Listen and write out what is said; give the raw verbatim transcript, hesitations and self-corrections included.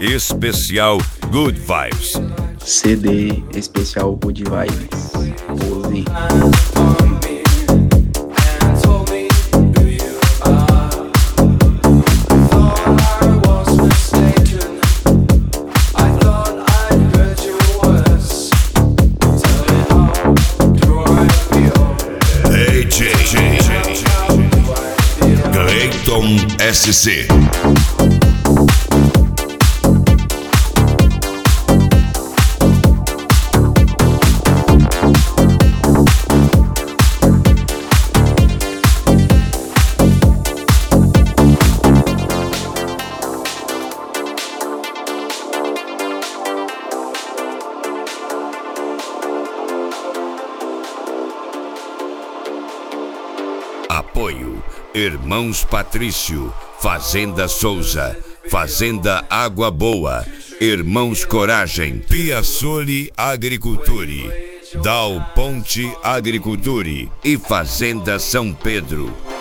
especial Good Vibes. C D especial Good Vibes. Ouve. Cleiton S C. Apoio Irmãos Patrício, Fazenda Souza, Fazenda Água Boa, Irmãos Coragem, Piaçoli Agriculture, Dal Ponte Agriculture e Fazenda São Pedro.